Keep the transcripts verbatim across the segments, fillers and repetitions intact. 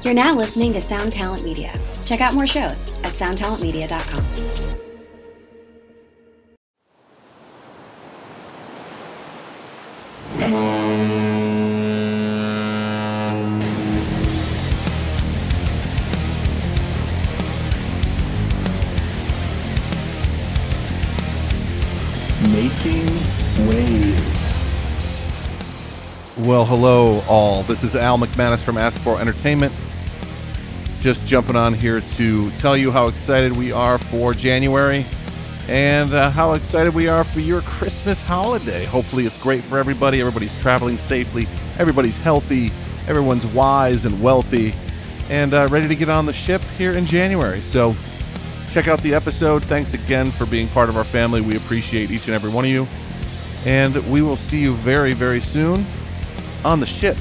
You're now listening to Sound Talent Media. Check out more shows at sound talent media dot com. Making waves. Well, hello all. This is Al McManus from Ask for Entertainment. Just jumping on here to tell you how excited we are for January and uh, how excited we are for your Christmas holiday. Hopefully it's great for everybody. Everybody's traveling safely. Everybody's healthy. Everyone's wise and wealthy and uh, ready to get on the ship here in January. So check out the episode. Thanks again for being part of our family. We appreciate each and every one of you. And we will see you very, very soon on the ship.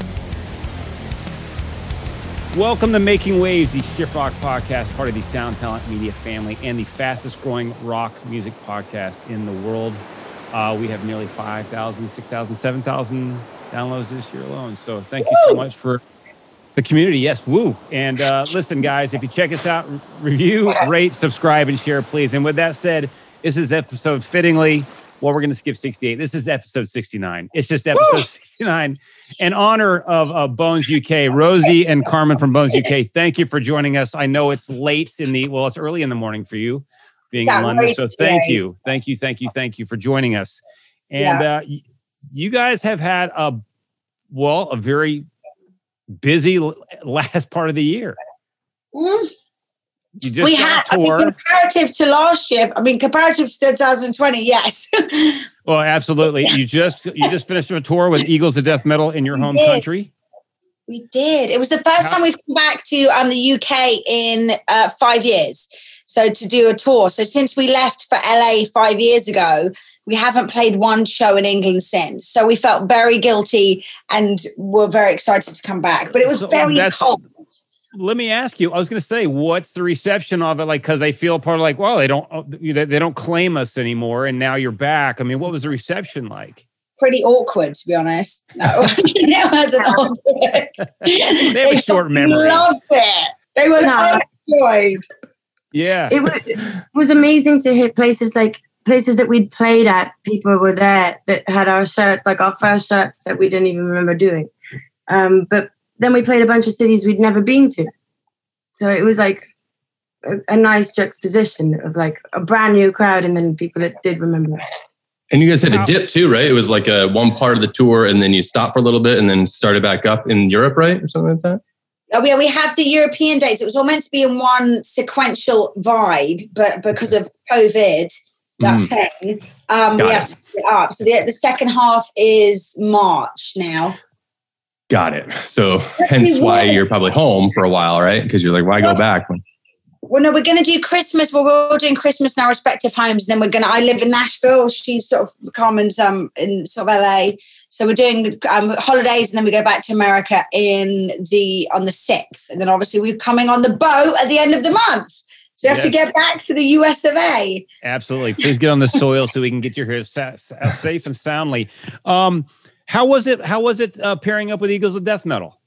Welcome to Making Waves, the Shift Rock podcast, part of the Sound Talent Media family and the fastest growing rock music podcast in the world. Uh, we have nearly five thousand, six thousand, seven thousand downloads this year alone. So thank you so much for the community. Yes, woo. And uh, listen, guys, if you check us out, review, rate, subscribe, and share, please. And with that said, this is episode fittingly, well, we're going to skip sixty-eight. This is episode sixty-nine. It's just episode Woo! sixty-nine. In honor of uh, Bones U K, Rosie and Carmen from Bones U K, thank you for joining us. I know it's late in the, well, it's early in the morning for you being yeah, in London. So thank today. you. Thank you, thank you, thank you for joining us. And yeah. uh, y- you guys have had a, well, a very busy last part of the year. Mm. You just we had, I mean, comparative to last year, I mean, comparative to twenty twenty, yes. Well, absolutely. You just you just finished a tour with Eagles of Death Metal in your we home did. country. We did. It was the first How? time we've come back to um, the U K in uh, five years. So to do a tour. So since we left for L A five years ago, we haven't played one show in England since. So we felt very guilty and were very excited to come back. But it was so very cold. Let me ask you, I was going to say, what's the reception of it like? Because they feel part of like, well, they don't, you know, they don't claim us anymore. And now you're back. I mean, what was the reception like? Pretty awkward, to be honest. No, it wasn't awkward. They have a short memory. Loved it. They were overjoyed. Yeah. It was, it was amazing to hit places like places that we'd played at. People were there that had our shirts, like our first shirts that we didn't even remember doing. Um, but then we played a bunch of cities we'd never been to. So it was like a, a nice juxtaposition of like a brand new crowd and then people that did remember us. And you guys had a dip too, right? It was like a one part of the tour and then you stopped for a little bit and then started back up in Europe, right? Or something like that? Oh, yeah, we have the European dates. It was all meant to be in one sequential vibe, but because of COVID, that mm. thing, um, we it. have to put it up. So the, the second half is March now. Got it. So hence why you're probably home for a while, right? Because you're like, why go back? Well, no, we're going to do Christmas. Well, we're all doing Christmas in our respective homes. And then we're going to, I live in Nashville. She's sort of Carmen's um, in sort of L A. So we're doing um, holidays and then we go back to America in the, on the sixth. And then obviously we're coming on the boat at the end of the month. So we have yes. to get back to the U S of A. Absolutely. Please get on the soil so we can get you here safe and soundly. Um, How was it? How was it uh, pairing up with Eagles of Death Metal?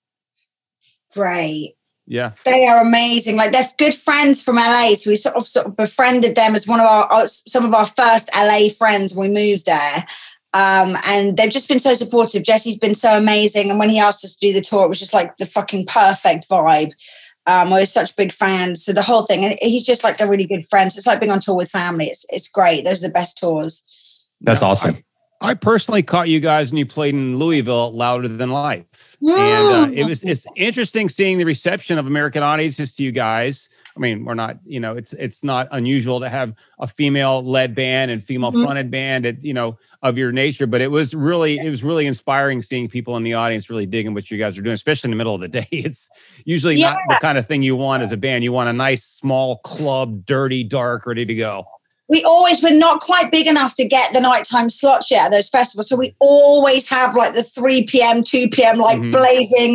Great. Yeah, they are amazing. Like they're good friends from L A, so we sort of sort of befriended them as one of our some of our first L A friends when we moved there. Um, and they've just been so supportive. Jesse's been so amazing, and when he asked us to do the tour, it was just like the fucking perfect vibe. Um, we're such big fans, so the whole thing, and he's just like a really good friend. So it's like being on tour with family. It's it's great. Those are the best tours. That's yeah, awesome. I, I personally caught you guys when you played in Louisville, Louder Than Life, mm. and uh, it was it's interesting seeing the reception of American audiences to you guys. I mean, we're not, you know, it's it's not unusual to have a female-led band and female-fronted mm-hmm. band, at, you know, of your nature. But it was really, it was really inspiring seeing people in the audience really digging what you guys are doing, especially in the middle of the day. It's usually yeah. not the kind of thing you want as a band. You want a nice, small club, dirty, dark, ready to go. We always, we're not quite big enough to get the nighttime slots yet at those festivals. So we always have like the three p.m., two p.m., like mm-hmm. blazing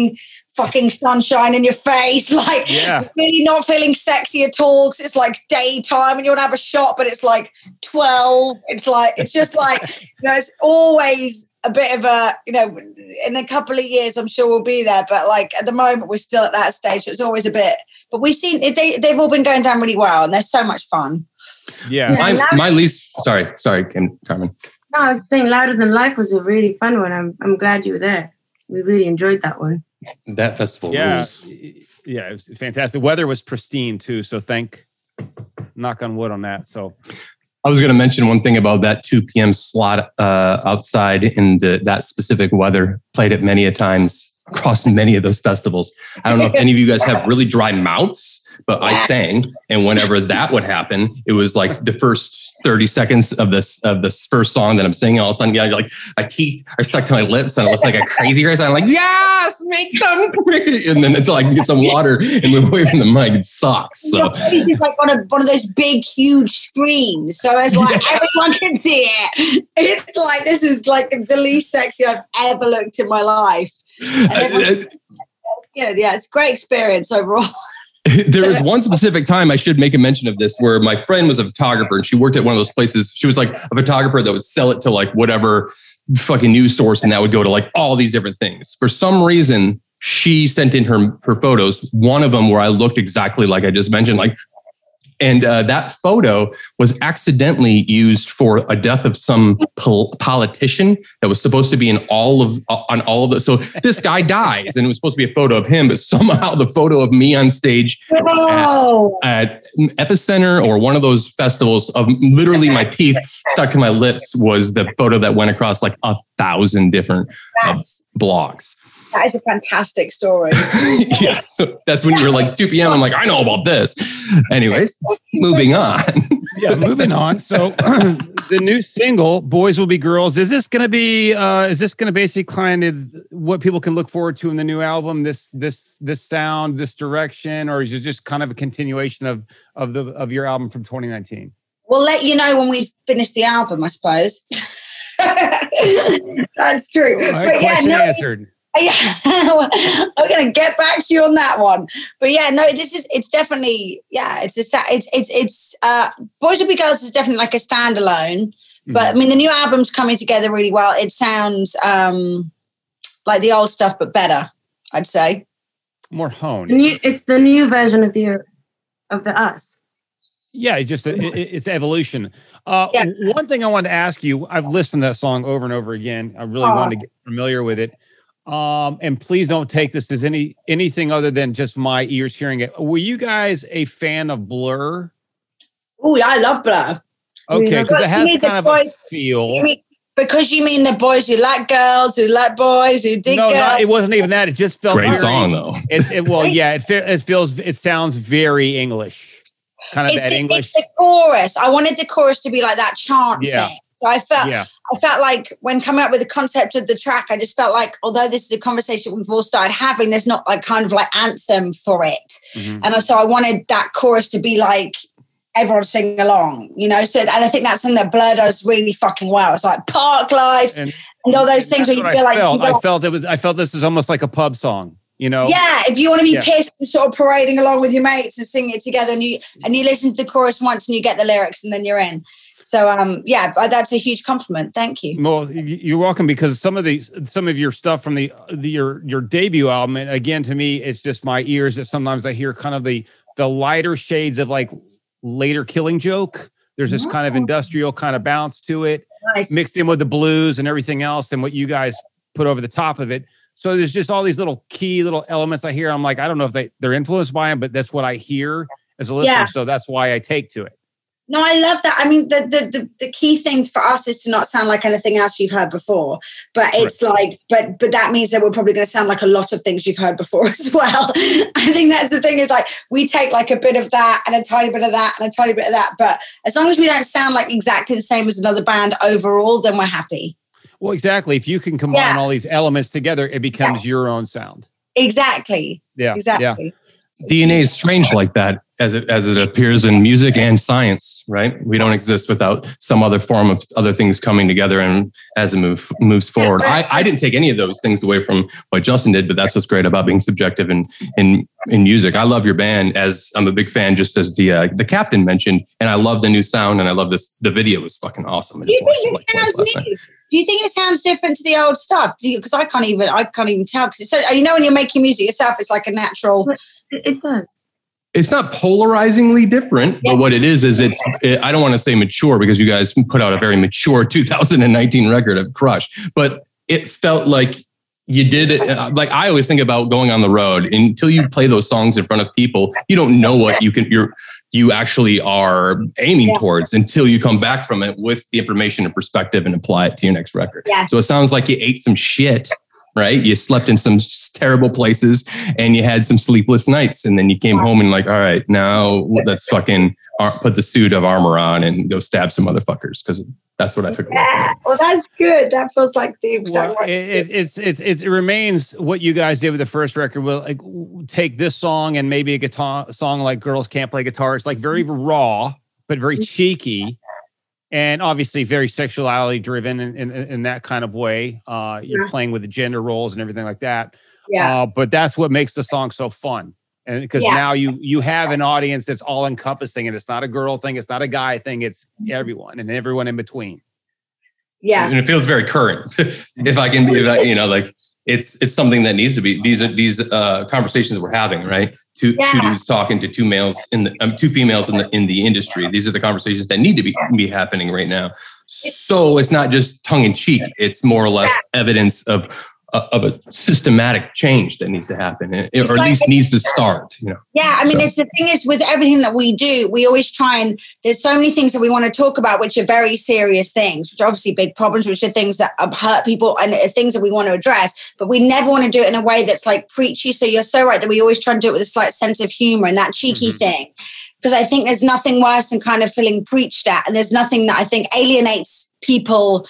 fucking sunshine in your face, like Yeah. really not feeling sexy at all because it's like daytime and you want to have a shot, but it's like twelve. It's like, it's just like, you know, it's always a bit of a, you know, in a couple of years, I'm sure we'll be there. But like at the moment, we're still at that stage. So it's always a bit, but we've seen it, they, they've all been going down really well and they're so much fun. Yeah. My, my least, sorry, sorry, Carmen. No, I was saying Louder Than Life was a really fun one. I'm I'm glad you were there. We really enjoyed that one. That festival Yeah. was... Yeah, it was fantastic. Weather was pristine too. So thank, knock on wood on that. So I was going to mention one thing about that two p.m. slot uh, outside in the, that specific weather. Played it many a times across many of those festivals. I don't know if any of you guys have really dry mouths, but I sang, and whenever that would happen, it was like the first thirty seconds of this of this first song that I'm singing. All of a sudden, yeah, like my teeth are stuck to my lips, and I look like a crazy person. I'm like, yes, make some, and then until I can get some water and move away from the mic, it sucks. So It's like on a, one of those big, huge screens, so it's like Yeah. everyone can see it. It's like this is like the least sexy I've ever looked in my life. And everyone, yeah, yeah, it's a great experience overall. There was one specific time I should make a mention of this where my friend was a photographer and she worked at one of those places. She was like a photographer that would sell it to like whatever fucking news source, and that would go to like all these different things. For some reason, she sent in her, her photos, one of them where I looked exactly like I just mentioned, like, and uh, that photo was accidentally used for a death of some pol- politician that was supposed to be in all of uh, on all of it. So this guy dies, and it was supposed to be a photo of him, but somehow the photo of me on stage Oh, at, at Epicenter or one of those festivals of literally my teeth stuck to my lips was the photo that went across like a thousand different uh, that's, blogs. that is a fantastic story. Yeah, so that's when you were like two p.m. I'm like, I know about this. Anyways, moving on. yeah, moving on. So the new single, Boys Will Be Girls, is this going to be, uh, is this going to basically kind of what people can look forward to in the new album? This, this, this sound, this direction, or is it just kind of a continuation of, of the, of your album from twenty nineteen? We'll let you know when we've finished the album, I suppose. That's true. All right, But yeah, question no, answered. Yeah, I'm gonna get back to you on that one. But yeah, no, this is it's definitely yeah, it's a it's it's it's uh, Boys Will Be Girls is definitely like a standalone. Mm-hmm. But I mean, the new album's coming together really well. It sounds um, like the old stuff, but better. I'd say More honed. The new, it's the new version of the of the us. Yeah, it just it, it's evolution. Uh, Yeah. One thing I wanted to ask you, I've listened to that song over and over again. I really Aw. wanted to get familiar with it. Um, and please don't take this as any anything other than just my ears hearing it. Were you guys a fan of Blur? oh, I love Blur. Okay, because it You has mean the kind of a boys- feel. You mean, because you mean the boys who like girls, who like boys, who dig No, girls. not, it wasn't even that. It just felt Great very, song though. It's it, well, yeah. It, fe- it feels. It sounds very English. Kind of it's that the, English. it's the chorus. I wanted the chorus to be like that chant Yeah. thing. So I felt Yeah. I felt like when coming up with the concept of the track, I just felt like although this is a conversation we've all started having, there's not like kind of like anthem for it. Mhm. And so I wanted that chorus to be like everyone sing along, you know. So and I think that's something that Blur does really fucking well. It's like Park Life and, And- all those and things where that's you what feel I like, you felt. feel I like felt it was. I felt this was almost like a pub song. You know. yeah, if you want to be Yeah. pissed and sort of parading along with your mates and sing it together, and you and you listen to the chorus once and you get the lyrics and then you're in. So um, yeah, that's a huge compliment. Thank you. Well, y- you're welcome, because some of the some of your stuff from the, the your your debut album, and again, to me, it's just my ears that sometimes I hear kind of the the lighter shades of like later Killing Joke. There's this kind of industrial kind of bounce to it, Nice. mixed in with the blues and everything else, and what you guys put over the top of it. So there's just all these little key little elements I hear. I'm like, I don't know if they they're influenced by them, but that's what I hear as a listener. Yeah. So that's why I take to it. No, I love that. I mean, the, the the the key thing for us is to not sound like anything else you've heard before. But it's like, but but that means that we're probably going to sound like a lot of things you've heard before as well. I think that's the thing is like we take like a bit of that and a tiny bit of that and a tiny bit of that. But as long as we don't sound like exactly the same as another band overall, then we're happy. Well, exactly. If you can combine Yeah. all these elements together, it becomes your own sound. Exactly. Yeah. Exactly. Yeah. D N A is strange like that, as it as it appears in music and science, right? We don't exist without some other form of other things coming together, and as it move, moves forward. I, I didn't take any of those things away from what Justin did, but that's what's great about being subjective in in in music. I love your band, as I'm a big fan, just as the uh, the captain mentioned, and I love the new sound, and I love this. The video was fucking awesome. I just watched it like twice last night. Do you think it sounds different to the old stuff? Do you? Because I can't even I can't even tell. Because it's so, you know, when you're making music yourself, it's like a natural. It, it does. It's not polarizingly different, but what it is, is it's, it, I don't want to say mature because you guys put out a very mature two thousand nineteen record of Crush, but it felt like you did it. Like I always think about going on the road, until you play those songs in front of people, you don't know what you can, you're, you actually are aiming yeah. towards until you come back from it with the information and perspective and apply it to your next record. Yes. So it sounds like you ate some shit. Right? You slept in some terrible places and you had some sleepless nights, and then you came home and like, all right, now let's fucking put the suit of armor on and go stab some motherfuckers, because that's what I took away from it. Well, that's good. That feels like the exact well, it, it, it's, it's, it's, it remains what you guys did with the first record. We'll like take this song and maybe a guitar song like Girls Can't Play Guitar. It's like very raw, but very cheeky. And obviously very sexuality driven in, in, in that kind of way. Uh, you're yeah. playing with the gender roles and everything like that. Yeah. Uh, but that's what makes the song so fun. And because yeah. now you you have an audience that's all encompassing, and it's not a girl thing, it's not a guy thing, it's everyone and everyone in between. Yeah. And it feels very current. if I can be, if I, you know, like it's it's something that needs to be, these are these uh, conversations we're having, right? Two yeah. two dudes talking to two males in the um, two females in the in the industry. These are the conversations that need to be be happening right now. So it's not just tongue in cheek. It's more or less evidence of uh, of a systematic change that needs to happen, or at like, least needs to start. You know. Yeah, I mean, so. it's the thing is with everything that we do, we always try and there's so many things that we want to talk about, which are very serious things, which are obviously big problems, which are things that hurt people and things that we want to address. But we never want to do it in a way that's like preachy. So you're so right that we always try and do it with a slight sense of humor and that cheeky mm-hmm. thing. Because I think there's nothing worse than kind of feeling preached at, and there's nothing that I think alienates people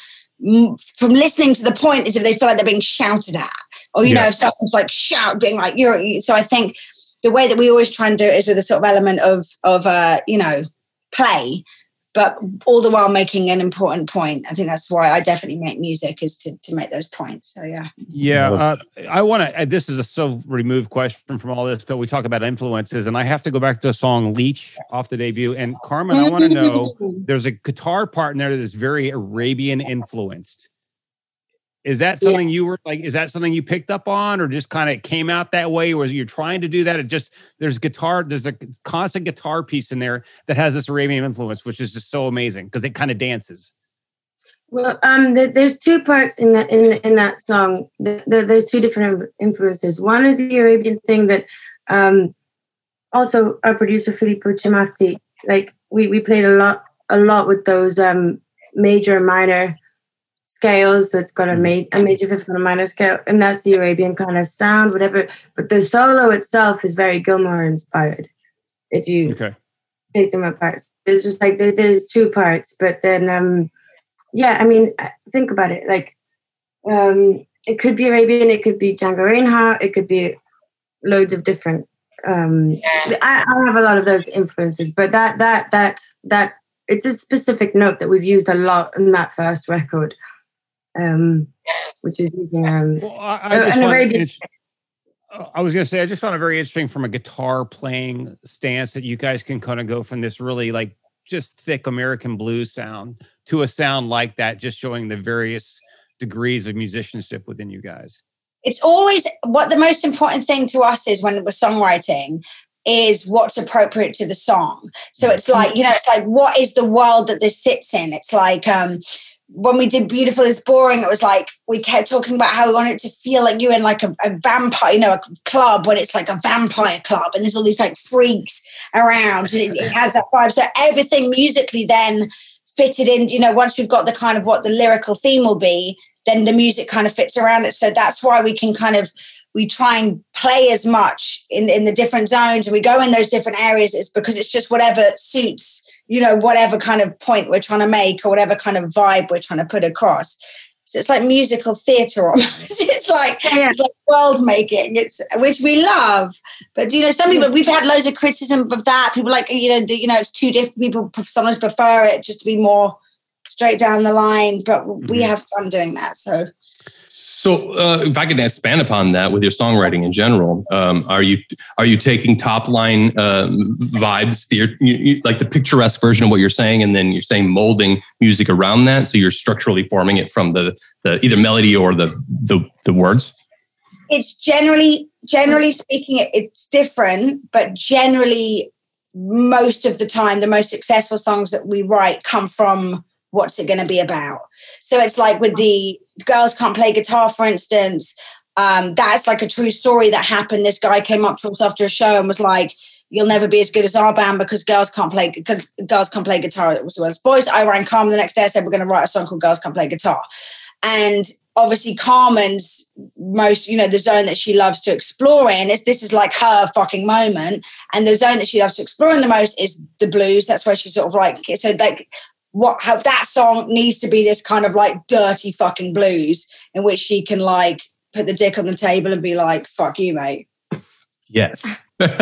from listening to the point is if they feel like they're being shouted at, or, you yeah. know, if someone's like shout, being like, you're, so I think the way that we always try and do it is with a sort of element of, of, uh, you know, play, but all the while making an important point. I think that's why I definitely make music, is to, to make those points. So, yeah. Yeah. Uh, I want to, this is a so removed question from all this, but we talk about influences, and I have to go back to a song Leech off the debut. And Carmen, I want to know, there's a guitar part in there that is very Arabian influenced. Is that something yeah. you were like, is that something you picked up on, or just kind of came out that way, or you're trying to do that? It just, there's guitar, there's a constant guitar piece in there that has this Arabian influence, which is just so amazing because it kind of dances. Well, um, the, there's two parts in that, in, in that song. The, the, there's two different influences. One is the Arabian thing that, um, also our producer, Filippo Cimatti, like we, we played a lot, a lot with those, um, major, minor scales. So it's got a, ma- a major fifth and a minor scale, and that's the Arabian kind of sound, whatever. But the solo itself is very Gilmour inspired. If you okay. take them apart, it's just like there, there's two parts. But then, um, yeah, I mean, think about it. Like, um, it could be Arabian, it could be Django Reinhardt, it could be loads of different. Um, I, I have a lot of those influences, but that that that that it's a specific note that we've used a lot in that first record. Um, which is using um, well, I, I, just found it, I was going to say, I just found it very interesting from a guitar playing stance that you guys can kind of go from this really like just thick American blues sound to a sound like that, just showing the various degrees of musicianship within you guys. It's always what the most important thing to us is when we're songwriting is what's appropriate to the song. So it's like, you know, it's like, what is the world that this sits in? It's like, um, when we did Beautiful is Boring, it was like we kept talking about how we wanted it to feel like you're in like a, a vampire, you know, a club when it's like a vampire club and there's all these like freaks around, and it, it has that vibe. So everything musically then fitted in, you know, once we've got the kind of what the lyrical theme will be, then the music kind of fits around it. So that's why we can kind of, we try and play as much in, in the different zones, and we go in those different areas. It's because it's just whatever suits, you know, whatever kind of point we're trying to make or whatever kind of vibe we're trying to put across. So it's like musical theatre almost. It's like Yeah. it's like world making. It's which we love. But you know, some people we've had loads of criticism of that. People like you know, you know, it's too different. People sometimes prefer it just to be more straight down the line. But we Mhm. have fun doing that. So. So, uh, if I could expand upon that with your songwriting in general, um, are you are you taking top line um, vibes, the, you, you, like the picturesque version of what you're saying, and then you're saying molding music around that, so you're structurally forming it from the the either melody or the the, the words? It's generally generally speaking, it, it's different, but generally, most of the time, the most successful songs that we write come from what's it going to be about. So it's like with the Girls Can't Play Guitar, for instance, um, that's like a true story that happened. This guy came up to us after a show and was like, you'll never be as good as our band because girls can't play because girls can't play guitar. It was the words. Boys, I rang Carmen the next day. I said, we're going to write a song called Girls Can't Play Guitar. And obviously Carmen's most, you know, the zone that she loves to explore in is this is like her fucking moment. And the zone that she loves to explore in the most is the blues. That's where she's sort of like, so like, what how that song needs to be this kind of like dirty fucking blues in which she can like put the dick on the table and be like, fuck you, mate. Yes. As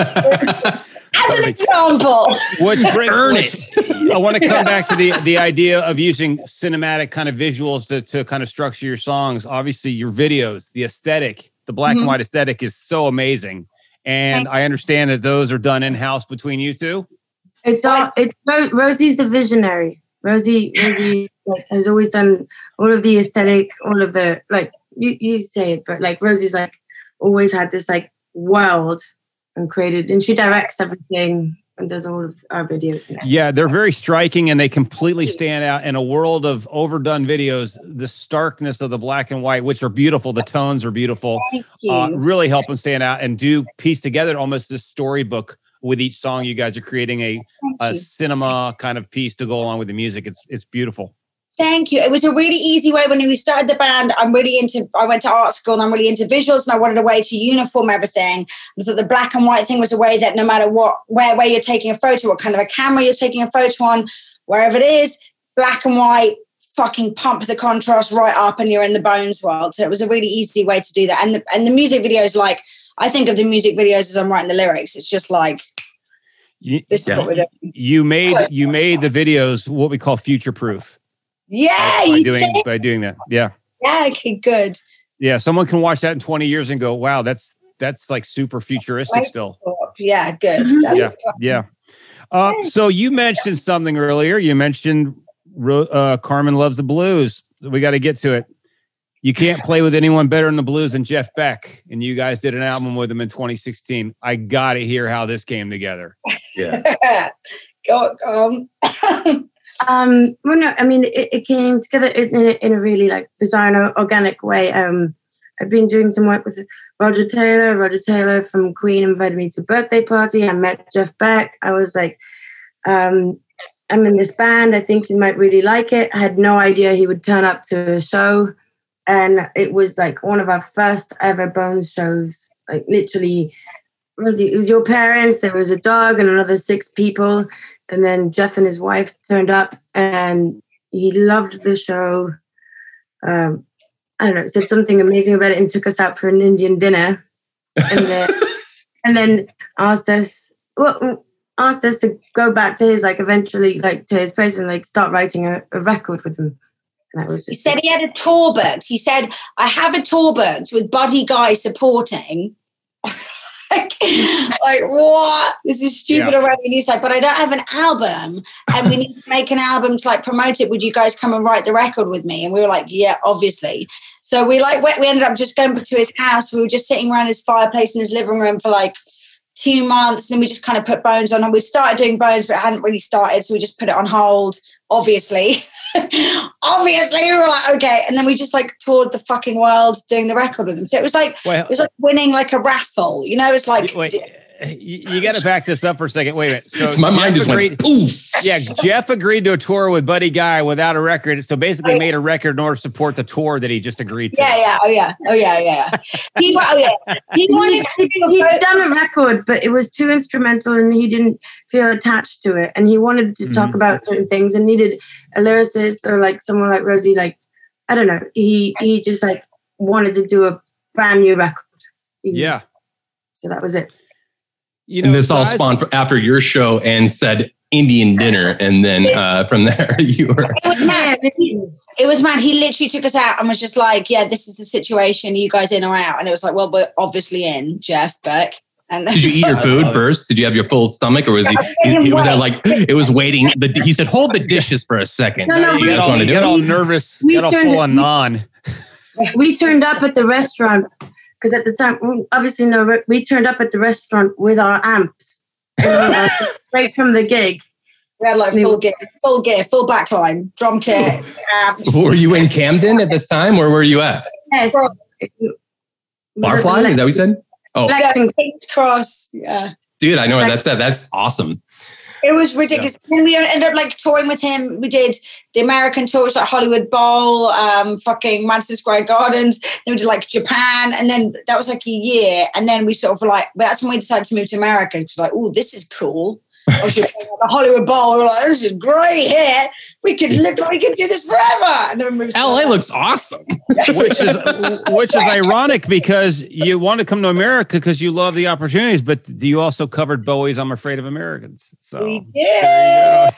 an example. Which brings, Earn which, I want to come back to the the idea of using cinematic kind of visuals to, to kind of structure your songs. Obviously, your videos, the aesthetic, the black Mm-hmm. and white aesthetic is so amazing. And I understand that those are done in-house between you two. It's all. It's Ro- Rosie's the visionary. Rosie, Rosie, like has always done all of the aesthetic, all of the like. You you say it, but like Rosie's like always had this like world and created, and she directs everything and does all of our videos. Yeah, they're very striking and they completely stand out in a world of overdone videos. The starkness of the black and white, which are beautiful, the tones are beautiful, Thank you. uh, really help them stand out and do piece together almost this storybook with each song. You guys are creating a, a cinema kind of piece to go along with the music. It's it's beautiful. Thank you. It was a really easy way when we started the band. I'm really into, I went to art school and I'm really into visuals and I wanted a way to uniform everything. I thought the black and white thing was a way that no matter what, where, where you're taking a photo, what kind of a camera you're taking a photo on, wherever it is, black and white, fucking pump the contrast right up and you're in the Bones world. So it was a really easy way to do that. And the, and the music videos, like, I think of the music videos as I'm writing the lyrics. It's just like, You, this is what we're doing. you made you made the videos what we call future proof. Yeah, by you doing did. by doing that. Yeah. Yeah, okay, good. Yeah. Someone can watch that in twenty years and go, wow, that's that's like super futuristic Right. still. Yeah, good. Mhm. That's Yeah. Yeah. Uh, so you mentioned something earlier. You mentioned Ro- uh, Carmen loves the blues. So we got to get to it. You can't play with anyone better in the blues than Jeff Beck. And you guys did an album with him in twenty sixteen. I got to hear how this came together. Yeah. Go, um, Um, well, no, I mean, it, it came together in a, in a really like bizarre and organic way. Um, I've been doing some work with Roger Taylor. Roger Taylor from Queen invited me to a birthday party. I met Jeff Beck. I was like, um, I'm in this band. I think you might really like it. I had no idea he would turn up to a show. And it was like one of our first ever Bones shows. Like literally, Rosie, it was your parents. There was a dog and another six people. And then Jeff and his wife turned up and he loved the show. Um, I don't know, said something amazing about it and took us out for an Indian dinner. And then, and then asked us, well, asked us to go back to his, like eventually like to his place and like start writing a, a record with him. And that was he just said he had a tour booked. He said, I have a tour booked with Buddy Guy supporting. like, like, what? This is stupid Yeah. already. And he's like, but I don't have an album and we need to make an album to like promote it. Would you guys come and write the record with me? And we were like, yeah, obviously. So we like, we ended up just going to his house. We were just sitting around his fireplace in his living room for like two months. And then we just kind of put Bones on and we started doing Bones, but it hadn't really started. So we just put it on hold, obviously. Obviously, we were like, okay. And then we just like toured the fucking world doing the record with him. So it was like, Well, it was like winning like a raffle, you know, it's like, Wait, you, you got to back this up for a second. Wait a minute. So My Jeff mind just agreed, went, poof. Yeah, Jeff agreed to a tour with Buddy Guy without a record. So basically made a record in order to support the tour that he just agreed to. yeah, yeah, oh yeah, oh yeah, yeah. He, oh yeah. He wanted to do a he'd photo- done a record, but it was too instrumental and he didn't feel attached to it. And he wanted to talk Mhm. about certain things and needed a lyricist or like someone like Rosie, like I don't know. He he just like wanted to do a brand new record. Yeah. So that was it. You know, and this all guys, spawned after your show and said Indian dinner. And then uh, from there you were. It was mad. It was mad. He literally took us out and was just like, yeah, this is the situation. Are you guys in or out? And it was like, well, we're obviously in, Jeff Beck. And then, did you eat your food first? Did you have your full stomach, or was he? he was that like it was waiting? The, he said, "Hold the dishes for a second." No, no, you we- got all, you got all nervous. We You got all turned- full on non. We turned up at the restaurant because at the time, we obviously no, we turned up at the restaurant with our amps uh, straight from the gig. we had like full gear, full gear, full backline, drum kit. abs. Were you in Camden at this time, or where were you at? Yes. Barfly? Is that what you said? Oh, Lexington. King's Cross. Yeah. dude, I know where that's at. That's awesome. It was ridiculous. So. And we ended up like touring with him. We did the American tours like Hollywood Bowl, um, fucking Madison Square Gardens. Then we did like Japan. And then that was like a year. And then we sort of like, but that's when we decided to move to America. It's like, oh, this is cool. The Hollywood Bowl. We were like, this is great here. We could live, we could do this forever. And then we moved to L A looks awesome. which is which is ironic because you want to come to America because you love the opportunities, but you also covered Bowie's "I'm Afraid of Americans." So we did.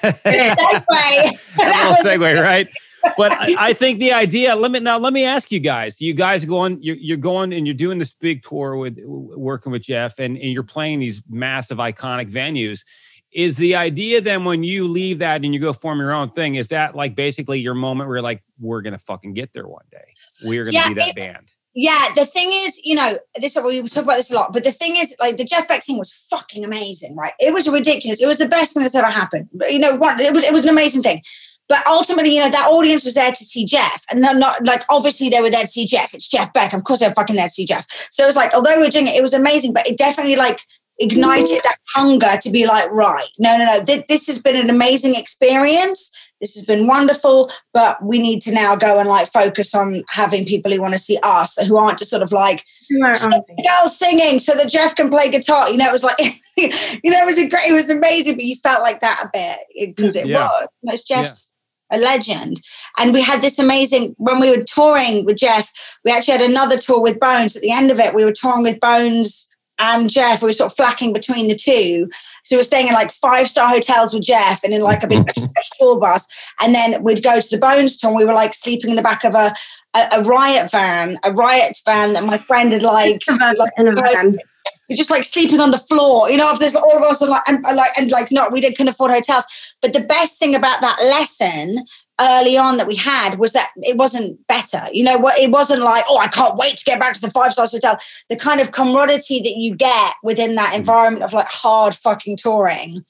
Segue. That's a little segue, right? But I, I think the idea. Let me now. Let me ask you guys. You guys going? You're, you're going and you're doing this big tour with working with Jeff, and, and you're playing these massive, iconic venues. Is the idea then when you leave that and you go form your own thing, is that like basically your moment where you're like, we're going to fucking get there one day. We're going to yeah, be that it, band. Yeah. The thing is, you know, this we talk about this a lot, but the thing is like the Jeff Beck thing was fucking amazing, right? It was ridiculous. It was the best thing that's ever happened. You know, one, it was, it was an amazing thing. But ultimately, you know, that audience was there to see Jeff. And they're not like, obviously they were there to see Jeff. It's Jeff Beck. Of course they're fucking there to see Jeff. So it was like, although we were doing it, it was amazing, but it definitely like, ignited that hunger to be like, right, no, no, no, th- this has been an amazing experience. This has been wonderful, but we need to now go and like focus on having people who want to see us, who aren't just sort of like girls singing so that Jeff can play guitar. You know, it was like, you know, it was a great, it was amazing, but you felt like that a bit because it yeah. was. You know, it's Jeff's yeah. a legend. And we had this amazing, when we were touring with Jeff, we actually had another tour with Bones. At the end of it, we were touring with Bones and Jeff. We were sort of flacking between the two. So we were staying in like five-star hotels with Jeff and in like a big tour bus. And then we'd go to the Bones tour and we were like sleeping in the back of a, a, a Riot van, a Riot van that my friend had like, like in a van. We're just like sleeping on the floor, you know, there's all of us are like, and like, and like, no, we didn't couldn't afford hotels. But the best thing about that lesson early on that we had was that it wasn't better. You know what? It wasn't like, oh, I can't wait to get back to the five-star hotel. The kind of camaraderie that you get within that environment of like hard fucking touring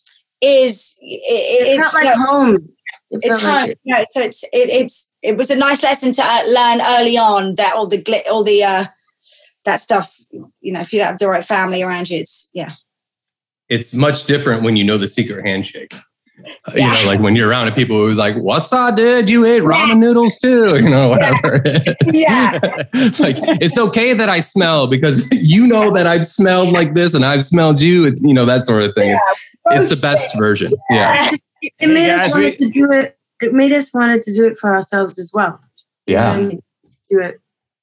is it, it it's felt like you know, home. It it's home. like it. You know, so it's it, it's it was a nice lesson to uh, learn early on that all the glit, all the uh, that stuff. You know, if you don't have the right family around you, it's yeah. It's much different when you know the secret handshake. Uh, Yeah. You know, like when you're around people who's like, "What's up, dude? You ate ramen noodles too?" You know, whatever. Yeah. Like it's okay that I smell because you know that I've smelled like this and I've smelled you. And, you know, that sort of thing. Yeah. It's, it's the best version. Yeah. It, it made Hey, us guys, wanted we- to do it. It made us wanted to do it for ourselves as well. Yeah. Um, do it.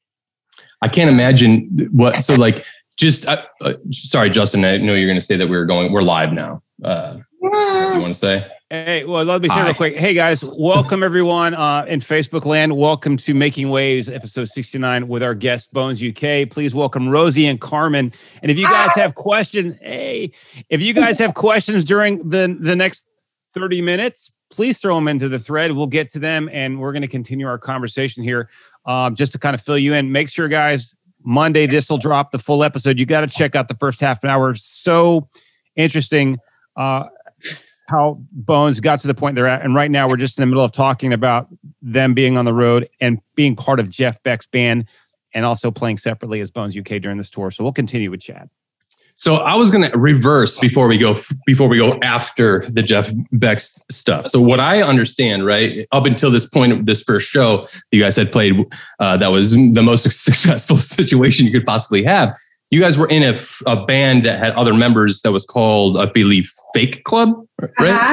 I can't imagine what. So like, just uh, uh, sorry, Justin. I know you're going to say that we were going. We're live now. Uh, you want to say? Hey, well, let me say Hi. real quick. Hey, guys, welcome everyone uh, in Facebook land. Welcome to Making Waves, episode sixty-nine with our guest, Bones U K. Please welcome Rosie and Carmen. And if you guys have questions, hey, if you guys have questions during the, the next thirty minutes, please throw them into the thread. We'll get to them, and we're going to continue our conversation here um, just to kind of fill you in. Make sure, guys, Monday, this will drop the full episode. You got to check out the first half an hour. So interesting. Uh, how Bones got to the point they're at. And right now we're just in the middle of talking about them being on the road and being part of Jeff Beck's band and also playing separately as Bones U K during this tour. So we'll continue with Chad. So I was going to reverse before we go before we go after the Jeff Beck stuff. So what I understand, right, up until this point of this first show, you guys had played uh, that was the most successful situation you could possibly have. You guys were in a, a band that had other members that was called, I believe, Fake Club, right? Uh-huh.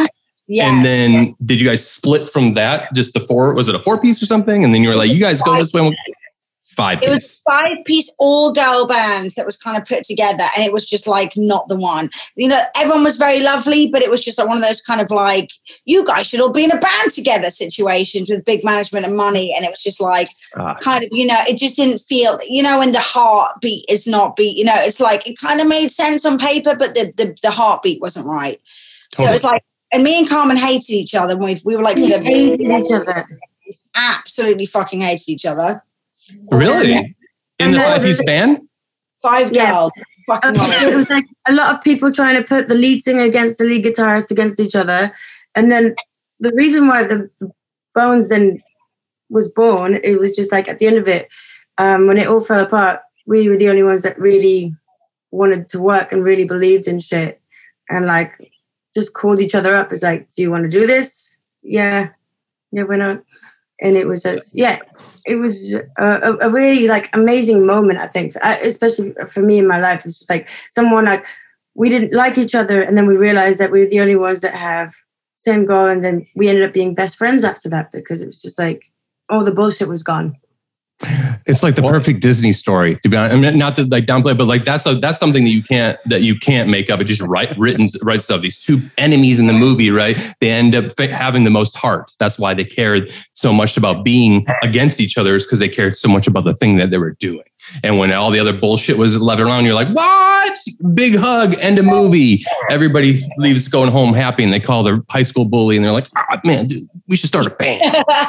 Yes. And then did you guys split from that? Just the four, was it a four piece or something? And then you were like, you guys go this way. We'll... Five piece. It was five piece all girl band that was kind of put together, and it was just like not the one. You know, everyone was very lovely, but it was just like one of those kind of like, you guys should all be in a band together situations with big management and money. And it was just like ah. kind of, you know, it just didn't feel, you know, when the heartbeat is not beat, you know, it's like it kind of made sense on paper, but the the, the heartbeat wasn't right. Totally. So it's like, and me and Carmen hated each other. And we we were like, we hated each other. Absolutely fucking hated each other. Really? In the five piece band? Five girls. Yeah. It was like a lot of people trying to put the lead singer against the lead guitarist against each other. And then the reason why the Bones then was born, it was just like at the end of it, um, when it all fell apart, we were the only ones that really wanted to work and really believed in shit. And like just called each other up as like, do you want to do this? Yeah. Yeah, why not? And it was just, yeah, it was a, a really like amazing moment, I think, especially for me in my life. It's just like someone like, we didn't like each other. And then we realized that we were the only ones that have same goal. And then we ended up being best friends after that because it was just like, all the bullshit was gone. It's like the perfect Disney story, to be honest. I mean, not to like downplay, but like that's a, that's something that you can't that you can't make up. It just write written write stuff. These two enemies in the movie, right? They end up having the most heart. That's why they cared so much about being against each other, is because they cared so much about the thing that they were doing. And when all the other bullshit was left around, you're like, what? Big hug, end of movie. Everybody leaves going home happy, and they call their high school bully, and they're like, oh, man, dude, we should start a band.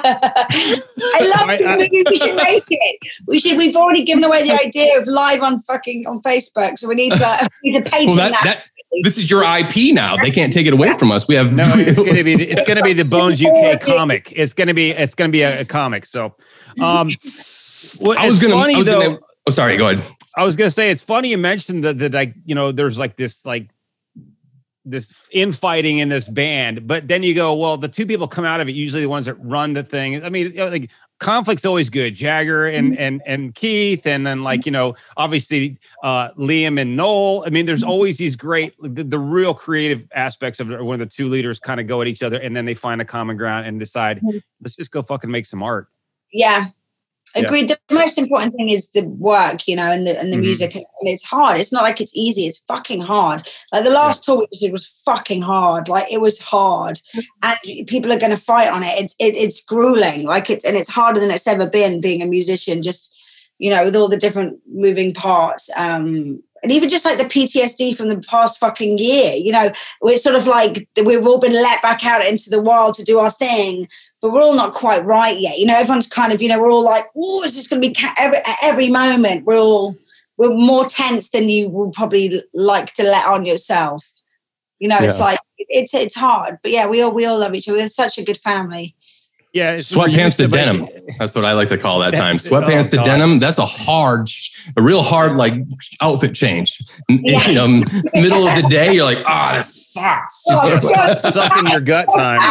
I love it. We should make it. We should. We've already given away the idea of live on fucking on Facebook, so we need to we need to patent well, that, that. that. This is your I P now. They can't take it away from us. We have no. It's going to be it's going to be the Bones U K comic. It's going to be it's going to be a, a comic. So, um, well, I was going to. Gonna, oh, sorry. Go ahead. I was going to say it's funny you mentioned that that like you know there's like this like this infighting in this band, but then you go, well, the two people come out of it usually the ones that run the thing. I mean, you know, like conflict's always good. Jagger and and and Keith, and then like you know, obviously uh, Liam and Noel. I mean, there's always these great, the, the real creative aspects of it, when the two leaders kind of go at each other, and then they find a common ground and decide, let's just go fucking make some art. Yeah. Agreed. Yeah. The most important thing is the work, you know, and the and the mm-hmm. music. And it's hard. It's not like it's easy. It's fucking hard. Like the last yeah. tour we did was fucking hard. Like it was hard, and people are going to fight on it. It's it, it's grueling. Like it's and it's harder than it's ever been being a musician. Just you know, with all the different moving parts, um, and even just like the P T S D from the past fucking year. You know, we're sort of like we've all been let back out into the wild to do our thing. But we're all not quite right yet. You know, everyone's kind of, you know, we're all like, oh, is this going to be ca-? every, at every moment? We're all, we're more tense than you will probably like to let on yourself. You know, yeah. it's like, it's it's hard. But yeah, we all, we all love each other. We're such a good family. Yeah. Sweatpants to denim. That's what I like to call that time. Sweatpants oh, to God. denim. That's a hard, a real hard, like outfit change. Yeah. You know, middle of the day, you're like, ah, oh, this sucks. Oh, sucking your gut time.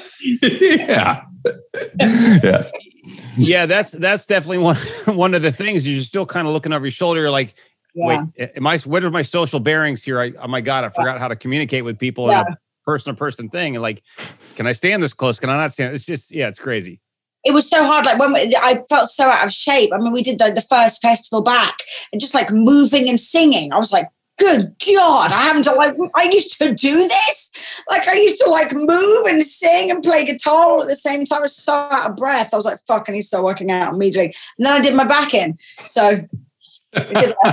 yeah. Yeah. Yeah. That's, that's definitely one, one of the things. You're still kind of looking over your shoulder. You're like, yeah. wait, am I, what are my social bearings here? I, oh my God, I forgot how to communicate with people yeah. in a person to person thing. And like, can I stand this close? Can I not stand? It's just, yeah, it's crazy. It was so hard. Like when we, I felt so out of shape. I mean, we did the, the first festival back and just like moving and singing. I was like, good God, I haven't to like, I used to do this. Like I used to like move and sing and play guitar all at the same time. I was so out of breath. I was like, fuck, I need to start working out immediately. And then I did my back in. So it's a good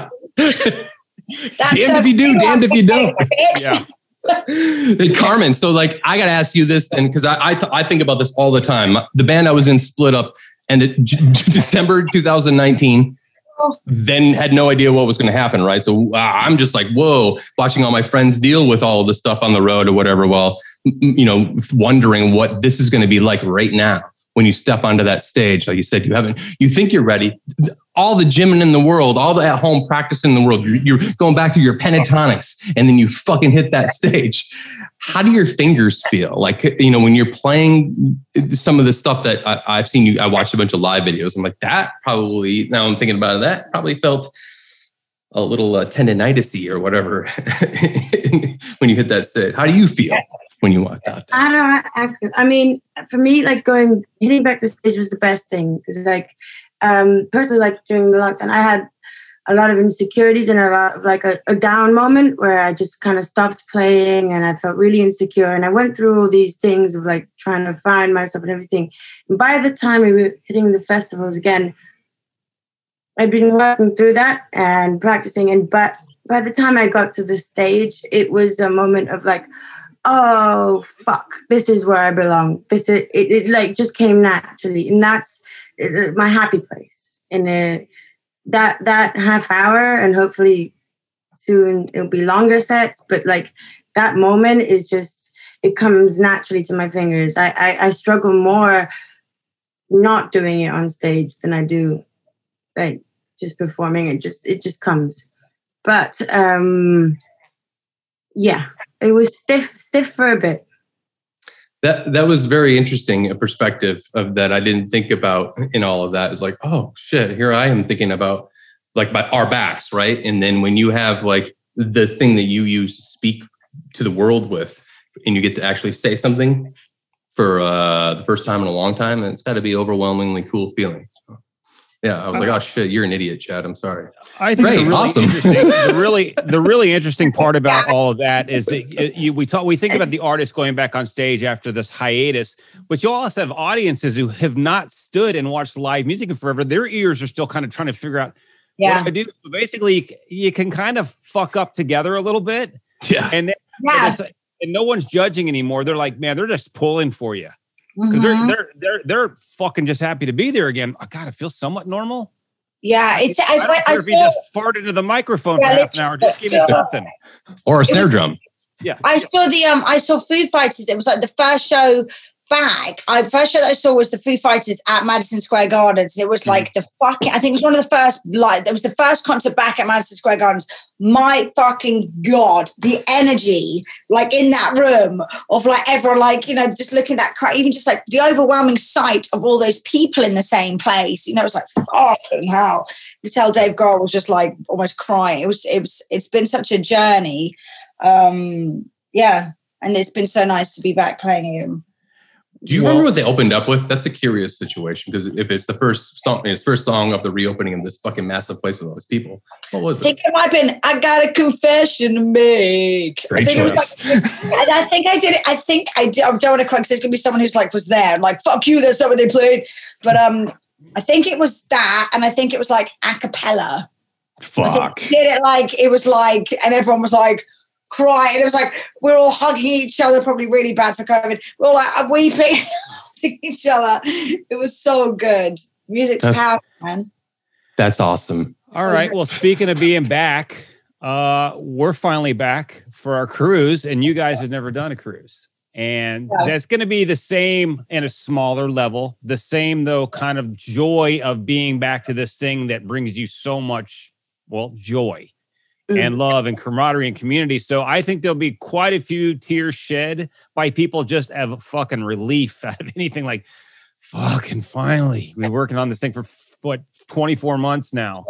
damned if you do, damned if you don't. Yeah. Hey, Carmen, so like I gotta ask you this then, because I I, th- I think about this all the time. The band I was in split up, and it, J- December twenty nineteen, then had no idea what was going to happen, right? So uh, I'm just like, whoa, watching all my friends deal with all of the stuff on the road or whatever. Well, you know, wondering what this is going to be like right now when you step onto that stage. Like you said, you haven't, you think you're ready. All the gymming in the world, all the at home practicing in the world, you're, you're going back through your pentatonics, and then you fucking hit that stage. How do your fingers feel? Like, you know, when you're playing some of the stuff that I, I've seen you, I watched a bunch of live videos. I'm like, that probably, now I'm thinking about it, that probably felt a little uh, tendinitis-y or whatever when you hit that stage. How do you feel? when you walked out? I don't know. I, I mean, for me, like going, hitting back the stage was the best thing. Because like, um, personally, like during the lockdown, I had a lot of insecurities and a lot of like a, a down moment where I just kind of stopped playing and I felt really insecure. And I went through all these things of like trying to find myself and everything. And by the time we were hitting the festivals again, I'd been working through that and practicing. And but by the time I got to the stage, it was a moment of like, oh, fuck, this is where I belong. This is, it, it like just came naturally. And that's it, my happy place. And uh, that that half hour, and hopefully soon it'll be longer sets, but like that moment is just, it comes naturally to my fingers. I, I, I struggle more not doing it on stage than I do like just performing. It just, it just comes. But um, yeah, it was stiff, stiff for a bit. That that was very interesting, a perspective of that I didn't think about in all of that. It's like, oh shit, here I am thinking about like my, our backs, right? And then when you have like the thing that you use to speak to the world with, and you get to actually say something for uh, the first time in a long time, it's got to be overwhelmingly cool feeling. So, yeah, I was like, oh shit, you're an idiot, Chad. I'm sorry. I think Great, the really awesome. interesting, the really, the really interesting part about all of that is that it, you, we talk, we think about the artists going back on stage after this hiatus, but you also have audiences who have not stood and watched live music in forever. Their ears are still kind of trying to figure out Yeah. what do I do. So basically, you can kind of fuck up together a little bit, Yeah. and then, Yeah. and no one's judging anymore. They're like, man, they're just pulling for you because Mhm. they're they're they're they're fucking just happy to be there again. Oh, God, it feels somewhat normal. Yeah, it's. I I, don't I, care I if you saw, just fart into the microphone Yeah, for half an hour. Just give me something. Or a snare drum. Yeah. I saw the um. I saw Foo Fighters. It was like the first show back. I first show that I saw was the Foo Fighters at Madison Square Gardens. It was like the fucking. I think it was one of the first. Like it was the first concert back at Madison Square Gardens. My fucking God, the energy like in that room of like everyone like you know just looking at that crowd, even just like the overwhelming sight of all those people in the same place. You know, it was like fucking hell. You tell Dave Grohl was just like almost crying. It was. It was. It's been such a journey. Um, yeah, and it's been so nice to be back playing again. Do you remember what they opened up with? That's a curious situation because if it's the first song, it's first song of the reopening of this fucking massive place with all these people, what was I think it? it might have been, I got a confession to make. Great I think it choice. was like, and I think I did it. I think I did. I don't want to quote because there's going to be someone who's like, was there. I'm like, fuck you, that's not what they played. But um, I think it was that. And I think it was like a cappella. Fuck. Did it like, it was like, and everyone was like, crying. It was like, we're all hugging each other, probably really bad for COVID. We're all like weeping to each other. It was so good. Music's That's- powerful, man. That's awesome. All right. Well, speaking of being back, uh, we're finally back for our cruise, and you guys have never done a cruise. And Yeah. that's going to be the same in a smaller level, the same, though, kind of joy of being back to this thing that brings you so much, well, joy Mm. and love and camaraderie and community. So I think there'll be quite a few tears shed by people just have fucking relief out of anything like, fucking finally, we've been working on this thing for what, twenty-four months now.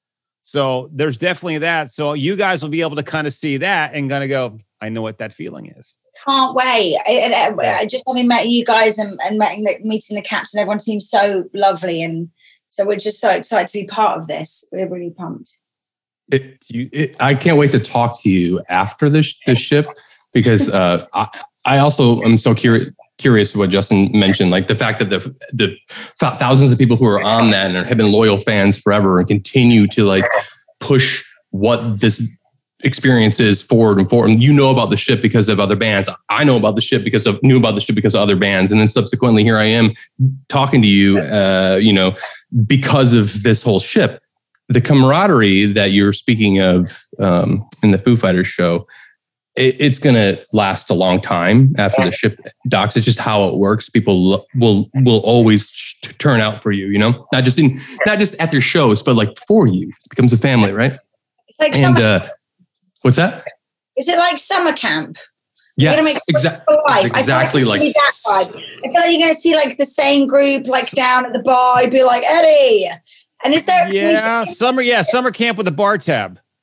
So there's definitely that. So you guys will be able to kind of see that and kind of go, I know what that feeling is. Can't wait. I, I, I just having met you guys and, and meeting, the, meeting the captain, everyone seems so lovely. And so we're just so excited to be part of this. We're really pumped. It, it, I can't wait to talk to you after this this ship because uh, I, I also am so curious curious what Justin mentioned, like the fact that the the thousands of people who are on that and have been loyal fans forever and continue to like push what this experience is forward and forward. And you know about the ship because of other bands. I know about the ship because of knew about the ship because of other bands. And then subsequently, here I am talking to you, uh, you know, because of this whole ship. The camaraderie that you're speaking of um, in the Foo Fighters show, it, it's going to last a long time after the ship docks. It's just how it works. People lo- will will always t- turn out for you, you know, not just in not just at their shows, but like for you. It becomes a family, right? It's like And summer, uh, what's that? is it like summer camp? Yes, make exa- For life. it's exactly I feel like. like, that vibe. I feel like you're going to see like the same group like down at the bar. You'd be like, Eddie. And is there? Yeah, summer, yeah, summer camp with a bar tab.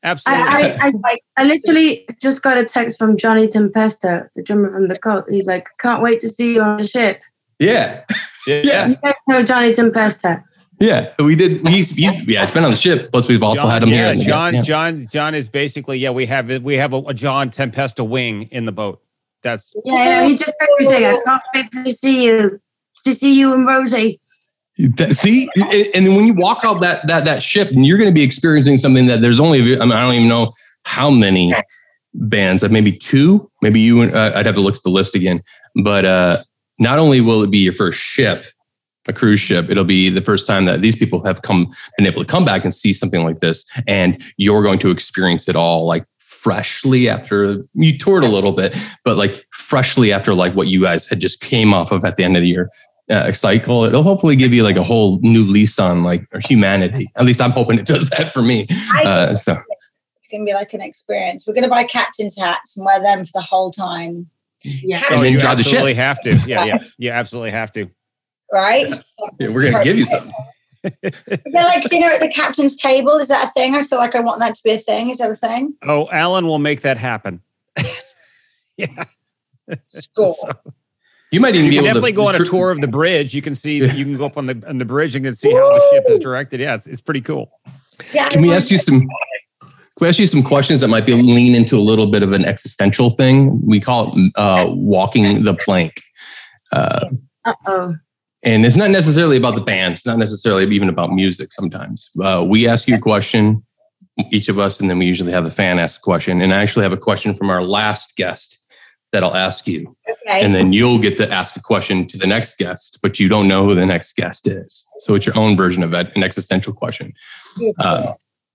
Absolutely. I, I, I, I literally just got a text from Johnny Tempesta, the drummer from The Cult. He's like, can't wait to see you on the ship. Yeah. Yeah. You guys know Johnny Tempesta. Yeah. We did. He's, he's, yeah, it's been on the ship. Plus, we've also John, had him yeah, here. John, yeah. John, John is basically, yeah, we have we have a, a John Tempesta wing in the boat. That's Yeah, yeah. He just made me say, I can't wait to see you. To see you and Rosie. That, see, and then when you walk out that that that ship, and you're going to be experiencing something that there's only, I mean, I don't even know how many bands, like maybe two, maybe you, uh, I'd have to look at the list again. But uh, not only will it be your first ship, a cruise ship, it'll be the first time that these people have come, been able to come back and see something like this. And you're going to experience it all like freshly after you toured a little bit, but like freshly after like what you guys had just came off of at the end of the year. Uh, cycle. It'll hopefully give you like a whole new lease on like humanity. At least I'm hoping it does that for me. Uh, so it's gonna be like an experience. We're gonna buy captain's hats and wear them for the whole time. Yeah. oh, then you drive the ship. absolutely have to. Yeah, yeah, you absolutely have to. Right? yeah, we're gonna give you something. Is there like dinner at the captain's table? Is that a thing? I feel like I want that to be a thing. Is that a thing? Oh, Alan will make that happen. yeah. Score. So, You might even you be can able definitely to go on a tour of the bridge. You can see, you can go up on the on the bridge and can see how the ship is directed. Yeah, it's, it's pretty cool. Yeah, Can we ask you some? Can we ask you some questions that might be lean into a little bit of an existential thing? We call it uh, walking the plank. Uh, Uh-oh. And it's not necessarily about the band. It's not necessarily even about music sometimes. Uh, we ask you a question, each of us, and then we usually have the fan ask a question. And I actually have a question from our last guest that I'll ask you. Okay. And then you'll get to ask a question to the next guest, but you don't know who the next guest is. So it's your own version of it, an existential question. Um,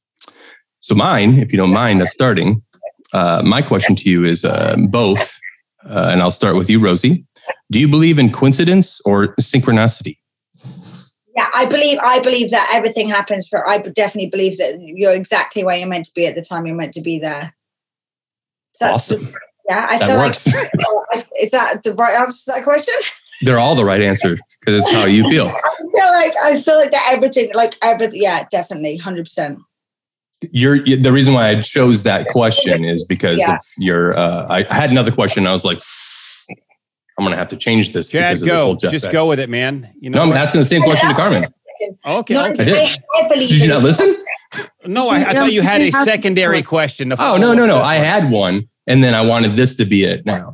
so mine, if you don't mind us starting, uh, my question to you is uh, both, uh, and I'll start with you, Rosie. Do you believe in coincidence or synchronicity? Yeah, I believe I believe that everything happens for. I definitely believe that you're exactly where you're meant to be at the time you're meant to be there. So Awesome. Yeah, I That feel works. like is that the right answer to that question? They're all the right answer because it's how you feel. I feel like I feel like that everything, like everything. Yeah, definitely, hundred percent. You're you- the reason why I chose that question is because Yeah. of your. Uh, I, I had another question. I was like, I'm gonna have to change this Chad, because of this whole go. Jeff Just Beck. go with it, man. You know, No, I'm what? asking the same question to Carmen. okay. No, okay. I did. heavily Did you not believe- listen? No, I, I thought you had a secondary question. to Oh follow no, no, up no! this I one. had one, and then I wanted this to be it now.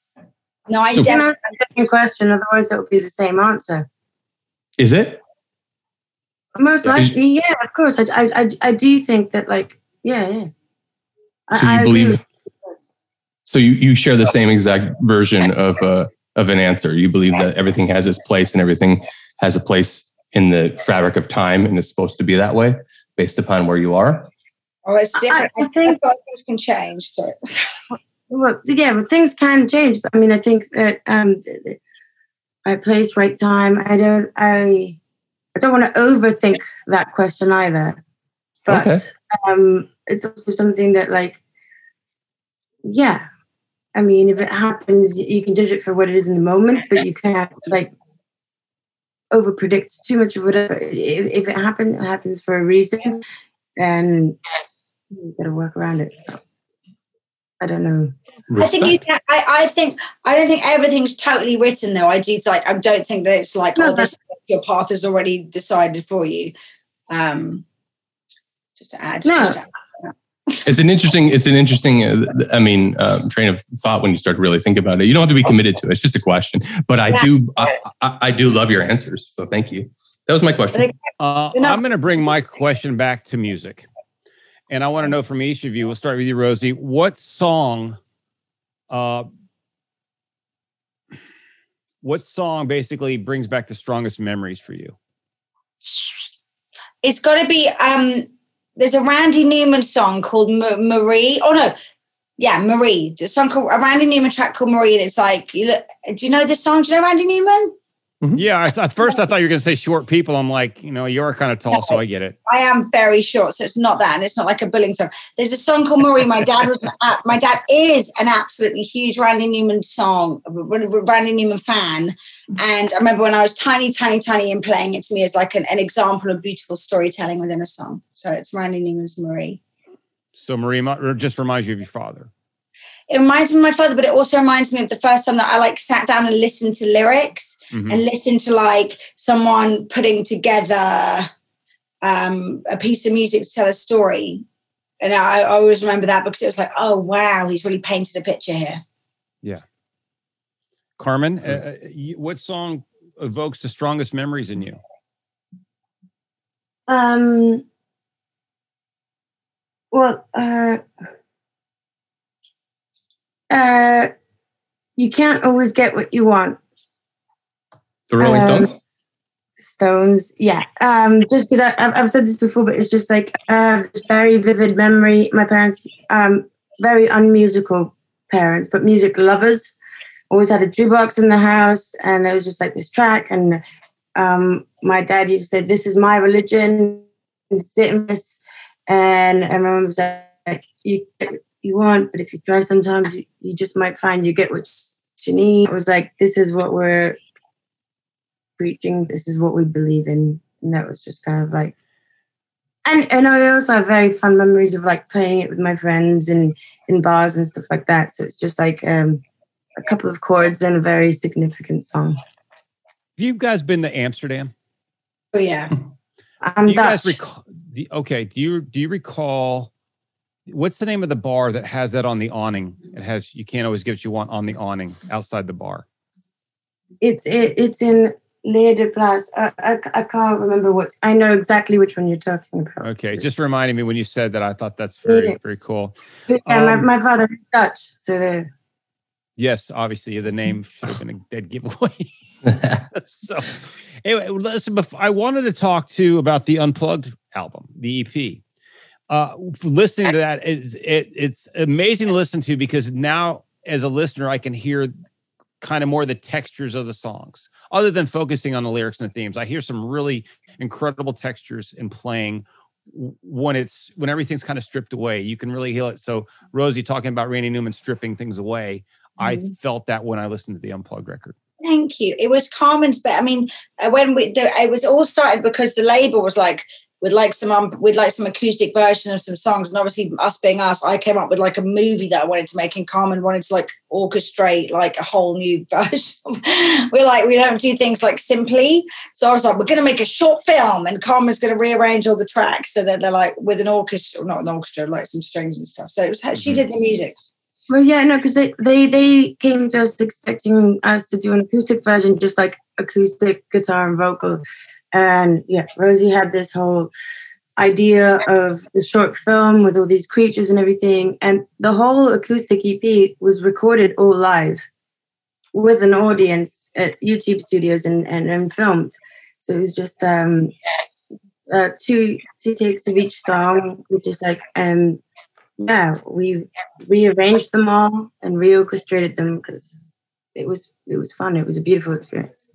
No, I So- You can definitely. ask a different question, otherwise it will be the same answer. Is it? Most Yeah, 'cause- likely, yeah, of course. I, I, I, I do think that, like, yeah, yeah. I, So you I agree believe- with- So you, you share the same exact version of uh, of an answer. You believe that everything has its place and everything has a place in the fabric of time, and it's supposed to be that way based upon where you are. Oh, it's different. I- I I, think- feel like things can change. So Well, yeah, but things can change. But I mean, I think that um, right place, right time. I don't, I, I don't want to overthink that question either. But Okay. um, it's also something that, like, yeah. I mean, if it happens, you can judge it for what it is in the moment, but you can't like over predict too much of whatever. If, if it happens, it happens for a reason, and you got to work around it. I don't know. I think you. Can, I, I think. I don't think everything's totally written though. I do like. I don't think that it's like, No, oh, this your path is already decided for you. Um, just to add. No. Just to add. It's an interesting. It's an interesting. Uh, I mean, um, train of thought when you start to really think about it. You don't have to be committed to it. It's just a question. But I Yeah. do. I, I, I do love your answers. So thank you. That was my question. Uh, Enough. I'm going to bring my question back to music. And I want to know from each of you, we'll start with you, Rosie, what song, uh, what song basically brings back the strongest memories for you? It's got to be. Um, there's a Randy Newman song called M- Marie. Oh no, yeah, Marie. The song called a Randy Newman track called Marie. And it's like, you look, do you know this song? Do you know Randy Newman? Yeah, I th- at first I thought you were going to say short people. I'm like, you know, you're kind of tall, so I get it. I am very short, so it's not that, and it's not like a bullying song. There's a song called Marie. My dad was, uh, my dad is an absolutely huge Randy Newman song, Randy Newman fan, and I remember when I was tiny, tiny, tiny, and playing it to me as like an, an example of beautiful storytelling within a song. So it's Randy Newman's Marie. So Marie just reminds you of your father. It reminds me of my father, but it also reminds me of the first time that I like sat down and listened to lyrics mm-hmm. and listened to like someone putting together um, a piece of music to tell a story. And I, I always remember that because it was like, oh, wow, he's really painted a picture here. Yeah. Carmen, uh, what song evokes the strongest memories in you? Um. Well, uh, uh, you can't always get what you want. The Rolling um, Stones? Stones, yeah. Um, just because I've said this before, but it's just like I have this very vivid memory. My parents, um, very unmusical parents, but music lovers. Always had a jukebox in the house, and there was just like this track. And um, my dad used to say, "This is my religion. Sit in this." And, and my mom was like, "You get what you want, but if you try, sometimes you, you just might find you get what you need." I was like, "This is what we're preaching. This is what we believe in." And that was just kind of like, and and I also have very fun memories of like playing it with my friends in in bars and stuff like that. So it's just like um, a couple of chords and a very significant song. Have you guys been to Amsterdam? Oh yeah, I'm do you Dutch. guys recall? Do, okay, do you do you recall? What's the name of the bar that has that on the awning? It has you can't always get what you want on the awning outside the bar. It's it, it's in Leerderplaats. I, I I can't remember what. I know exactly which one you're talking about. Okay, just reminded me when you said that. I thought that's very yeah. very cool. Yeah, um, my, my father is Dutch, so there. Yes, obviously the name should have been a dead giveaway. So, anyway, listen. Before, I wanted to talk to you about the Unplugged album, the E P. Uh, listening to that, it's it, it's amazing to listen to because now, as a listener, I can hear kind of more the textures of the songs, other than focusing on the lyrics and the themes. I hear some really incredible textures in playing when it's when everything's kind of stripped away. You can really hear it. So, Rosie, talking about Randy Newman stripping things away, mm-hmm. I felt that when I listened to the Unplugged record. Thank you. It was Carmen's, but I mean, when we, the, it was all started because the label was like, we'd like some, um, we'd like some acoustic version of some songs, and obviously, us being us, I came up with like a movie that I wanted to make, and Carmen wanted to like orchestrate like a whole new version. We're like, we don't do things like simply, so I was like, we're going to make a short film, and Carmen's going to rearrange all the tracks so that they're like with an orchestra, not an orchestra, like some strings and stuff. So it was how she did the music. Well, yeah, no, because they, they they came to us expecting us to do an acoustic version, just like acoustic guitar and vocal. And yeah, Rosie had this whole idea of the short film with all these creatures and everything. And the whole acoustic E P was recorded all live with an audience at YouTube studios and, and, and filmed. So it was just um, uh, two two takes of each song, which is like... um. Yeah, we rearranged them all and reorchestrated them because it was it was fun. It was a beautiful experience.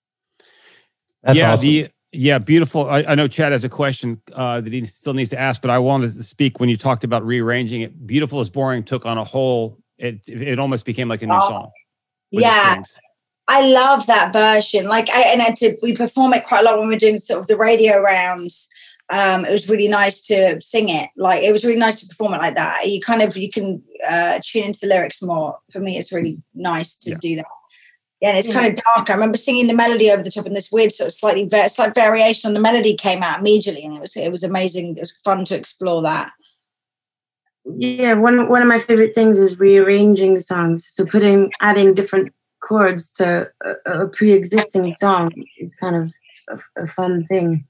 That's yeah, awesome. The, yeah, beautiful. I, I know Chad has a question uh, that he still needs to ask, but I wanted to speak when you talked about rearranging it. Beautiful is Boring took on a whole. It it almost became like a new song. Yeah, I love that version. Like, I and it's a, we perform it quite a lot when we're doing sort of the radio rounds. Um, it was really nice to sing it. Like, it was really nice to perform it like that. You kind of, you can uh, tune into the lyrics more. For me, it's really nice to yeah. do that. Yeah, and it's yeah. kind of dark. I remember singing the melody over the top, and this weird sort of slightly slight variation on the melody came out immediately, and it was it was amazing. It was fun to explore that. Yeah, one one of my favorite things is rearranging songs. So putting adding different chords to a, a pre-existing song is kind of a, a fun thing.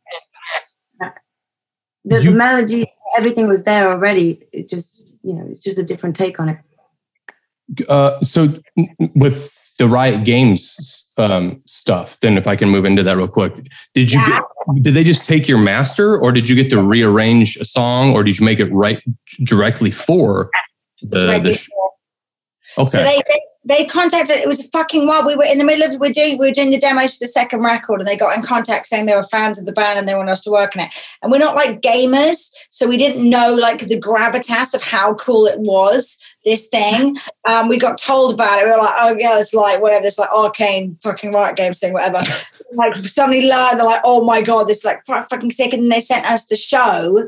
The, you, the melody, everything was there already. It just, you know, it's just a different take on it. Uh, so with the Riot Games um, stuff, then if I can move into that real quick, did you yeah. get, did they just take your master, or did you get to rearrange a song, or did you make it right directly for the? the sh- okay. So they, they they contacted. It was fucking wild. We were in the middle of we were doing we were doing the demos for the second record, and they got in contact saying they were fans of the band and they wanted us to work on it. And we're not like gamers, so we didn't know like the gravitas of how cool it was. This thing, um, we got told about it. We were like, oh yeah, it's like whatever. This like arcane fucking Riot Games thing, whatever. Like suddenly learned, they're like, oh my god, this is like fucking sick. And then they sent us the show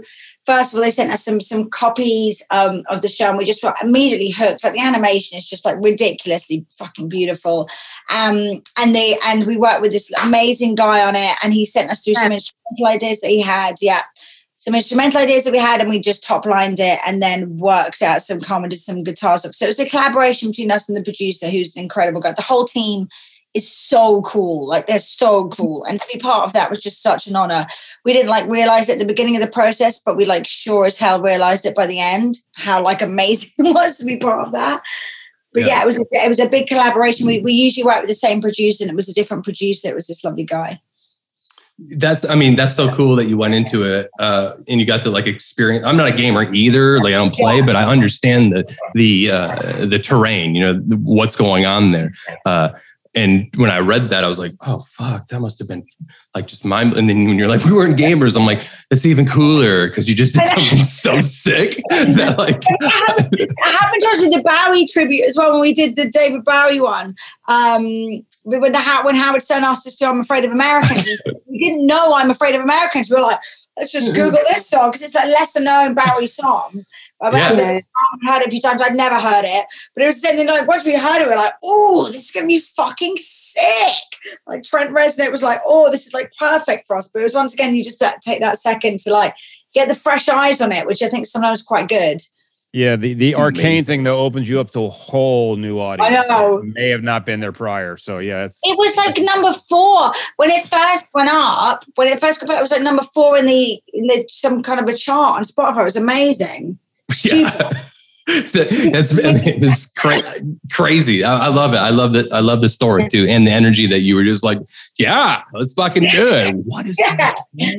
first of all, they sent us some some copies um, of the show, and we just were immediately hooked. Like the animation is just like ridiculously fucking beautiful. Um, and they and we worked with this amazing guy on it, and he sent us through some instrumental ideas that he had. Yeah, some instrumental ideas that we had, and we just top lined it, and then worked out some common, did some guitar stuff. So it was a collaboration between us and the producer, who's an incredible guy. The whole team is so cool. Like they're so cool. And to be part of that was just such an honor. We didn't like realize it at the beginning of the process, but we like sure as hell realized it by the end, how like amazing it was to be part of that. But yeah, yeah it was, a, it was a big collaboration. We, we usually work with the same producer, and it was a different producer. It was this lovely guy. That's, I mean, that's so cool that you went into it uh, and you got to like experience. I'm not a gamer either. Like I don't play, but I understand the, the, uh, the terrain, you know, what's going on there. Uh, And when I read that, I was like, oh, fuck, that must have been like just mind. And then when you're like, we weren't gamers, I'm like, it's even cooler because you just did something so sick. That like it happened to us with the Bowie tribute as well when we did the David Bowie one. Um, when, the, when Howard Stern asked us to I'm Afraid of Americans. We didn't know I'm Afraid of Americans. We were like, let's just Google this song because it's a lesser known Bowie song. I've yeah. heard it a few times. I'd never heard it, but it was something like once we heard it, we're like, "Oh, this is gonna be fucking sick!" Like Trent Reznor was like, "Oh, this is like perfect for us." But it was once again, you just that, take that second to like get the fresh eyes on it, which I think sometimes quite good. Yeah, the the Arcane thing though opens you up to a whole new audience. I know. That may have not been there prior, so yeah. It's, it was like number four when it first went up. When it first got up, it was like number four in the in the some kind of a chart on Spotify. It was amazing. Yeah, that's I mean, this cra- crazy. I, I love it. I love that. I love the story too, and the energy that you were just like, yeah, let's fucking do it. What is that?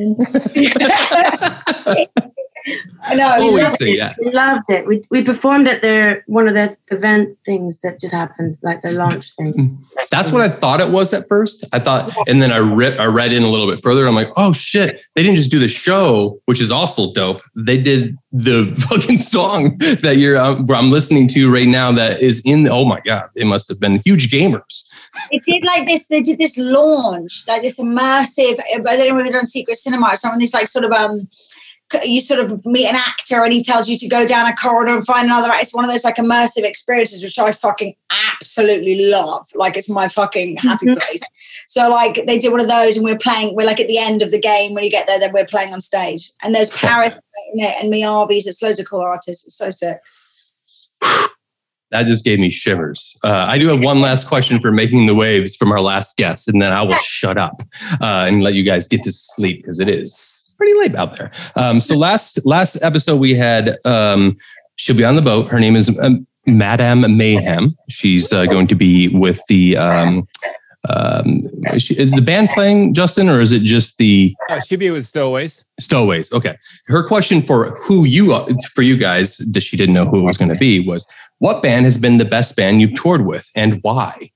I know. Always say yeah. We loved it. We we performed at their one of their event things that just happened, like the launch thing. That's what I thought it was at first. I thought, and then I read I read in a little bit further. I'm like, oh shit! They didn't just do the show, which is also dope. They did the fucking song that you're um, I'm listening to right now. That is in. The, oh my god! They must have been huge gamers. It did like this. They did this launch, like this immersive. I don't know if we've done Secret Cinema or something. This like sort of um. You sort of meet an actor and he tells you to go down a corridor and find another. It's one of those like immersive experiences, which I fucking absolutely love. Like it's my fucking happy place. So like they did one of those and we're playing, we're like at the end of the game when you get there, then we're playing on stage. And there's Paris in it and Miyabi's. It's loads of cool artists. It's so sick. That just gave me shivers. Uh, I do have one last question for Making the Waves from our last guest, and then I will shut up uh, and let you guys get to sleep because it is pretty late out there. Um, so last last episode we had, um, she'll be on the boat. Her name is um, Madame Mayhem. She's uh, going to be with the um, um, is, she, is the band playing, Justin, or is it just the? Uh, she'll be with Stowaways. Stowaways. Okay. Her question for who you for you guys that she didn't know who it was going to be was, what band has been the best band you've toured with and why?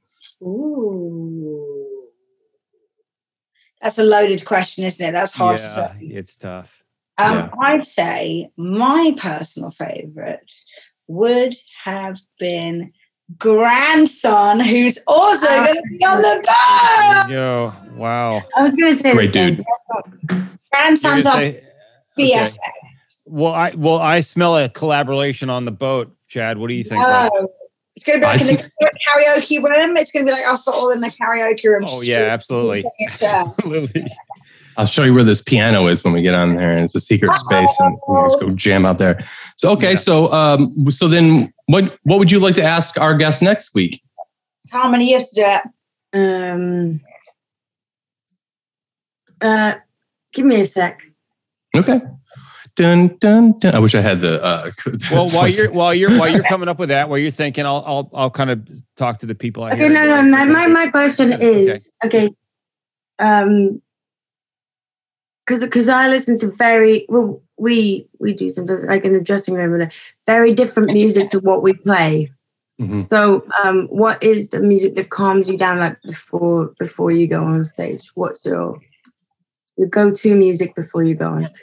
Ooh. That's a loaded question, isn't it? That's hard yeah, to say. It's tough. Um, yeah. I'd say my personal favorite would have been Grandson, who's also uh, going to be on the boat. Yo, wow. I was going to say great dude. Grandson's on B F F. Okay. Well, I well I smell a collaboration on the boat, Chad. What do you think? Oh. It's going to be like I in the karaoke room. It's going to be like us all in the karaoke room. Oh, yeah, absolutely. Absolutely. I'll show you where this piano is when we get on there. And it's a secret space and we just go jam out there. So, okay. Yeah. So, um, so then what, what would you like to ask our guest next week? How many years to do it? Um, uh, give me a sec. Okay. Dun, dun, dun. I wish I had the. Uh, well, while you're while you're while you're coming up with that, while you're thinking, I'll I'll I'll kind of talk to the people. I okay, no, no. My, my my question is okay. okay um, because because I listen to very well. We we do sometimes like in the dressing room, very different music to what we play. Mm-hmm. So, um, what is the music that calms you down like before before you go on stage? What's your your go-to music before you go on stage?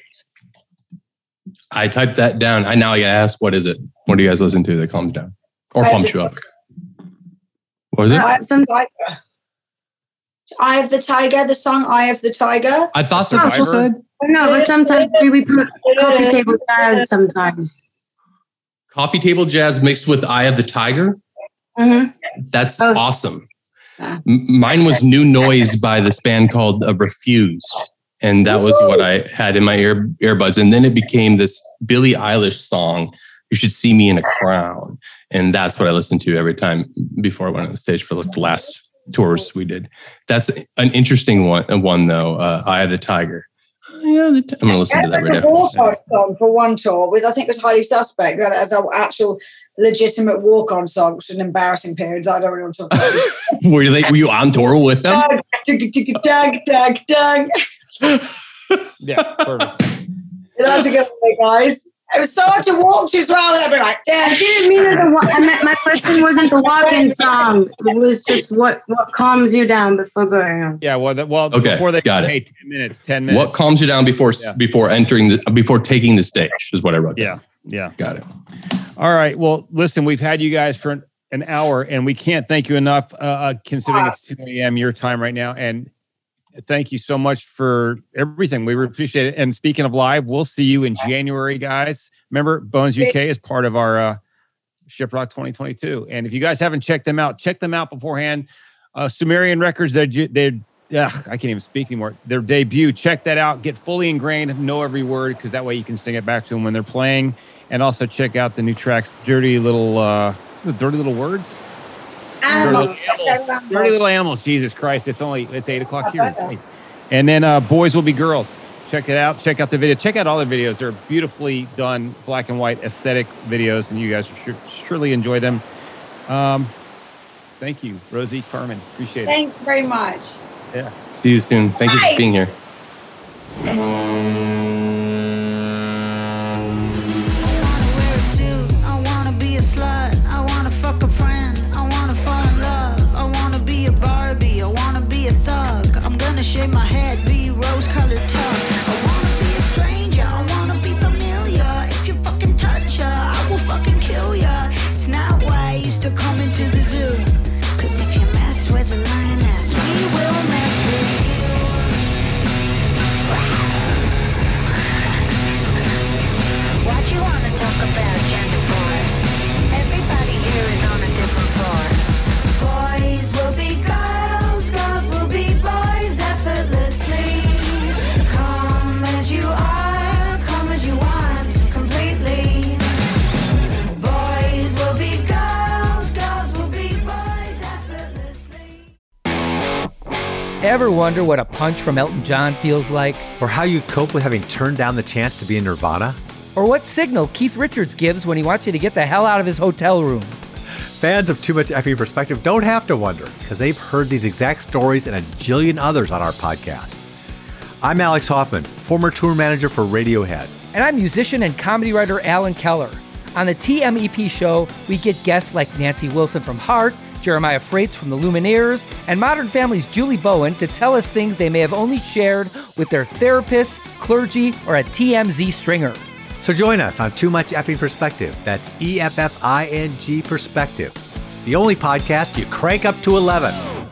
I typed that down. I now I gotta ask, what is it? What do you guys listen to that calms down or pumps you up? What was it? Eye of the Tiger. Eye of the Tiger. The song "Eye of the Tiger." I thought that's what you said. No, but sometimes we, we put coffee table jazz sometimes. Coffee table jazz mixed with Eye of the Tiger. Mm-hmm. That's Oh. awesome. M- mine was New Noise by this band called uh, Refused. And that was what I had in my ear earbuds. And then it became this Billie Eilish song, You Should See Me in a Crown. And that's what I listened to every time before I went on the stage for like the last tours we did. That's an interesting one, one though, uh, Eye of the Tiger. Yeah, I'm going to listen to that right a now. walk-on song for one tour with, I think it was Highly Suspect, we had it as an actual legitimate walk-on song, which was an embarrassing period that I don't really want to talk about. were, they, were you on tour with them? Dug, dug, dug, dug. Yeah, perfect. That's a good one, guys. It was so hard to walk to as well. They'd be like, I didn't mean it. The wa- I meant my question wasn't the walk-in song. It was just what, what calms you down before going on. Yeah, well, the, well, Okay, before they got it. hey, ten minutes, ten minutes. What calms you down before Yeah. before entering the before taking the stage is what I wrote. Yeah, yeah. Got it. All right. Well, listen, we've had you guys for an, an hour, and we can't thank you enough, uh, uh, considering it's two a.m. your time right now. And thank you so much for everything. We really appreciate it. And speaking of live, we'll see you in January, guys. Remember, Bones U K is part of our uh, Shiprock twenty twenty-two. And if you guys haven't checked them out, check them out beforehand. Uh, Sumerian Records, they're, they're ugh, I can't even speak anymore. Their debut, check that out. Get fully ingrained, know every word, because that way you can sing it back to them when they're playing. And also check out the new tracks, Dirty Little, uh, Dirty Little Words? animals. Dirty little animals. Dirty Little Animals. Jesus Christ, it's only, it's eight o'clock here. It's late. And then uh, Boys Will Be Girls. Check it out. Check out the video. Check out all the videos. They're beautifully done, black and white, aesthetic videos, and you guys will sure, surely enjoy them. Um, thank you, Rosie, Carmen. Appreciate it. Thank you very much. Yeah. See you soon. Thank you for being here. wear a suit. I wanna be a slut. I wanna fuck a friend. I wanna fall in love. I wanna be a Barbie. I wanna be a thug. I'm gonna shave my head, be rose-colored tough. I wanna be a stranger. I wanna be familiar. If you fucking touch her, I will fucking kill ya. It's not wise to come into the zoo. Cause if you mess with a lioness, we will mess with you. What you wanna talk about gender for? Everybody here is on a different floor. Boys will be girls, girls will be boys effortlessly. Come as you are, come as you want, completely. Boys will be girls, girls will be boys effortlessly. Ever wonder what a punch from Elton John feels like? Or how you'd cope with having turned down the chance to be in Nirvana? Or what signal Keith Richards gives when he wants you to get the hell out of his hotel room? Fans of Too Much Effing Perspective don't have to wonder, because they've heard these exact stories and a jillion others on our podcast. I'm Alex Hoffman, former tour manager for Radiohead. And I'm musician and comedy writer Alan Keller. On the T M E P show, we get guests like Nancy Wilson from Heart, Jeremiah Freites from the Lumineers, and Modern Family's Julie Bowen to tell us things they may have only shared with their therapist, clergy, or a T M Z stringer. So join us on Too Much Effing Perspective. That's E F F I N G Perspective. The only podcast you crank up to eleven.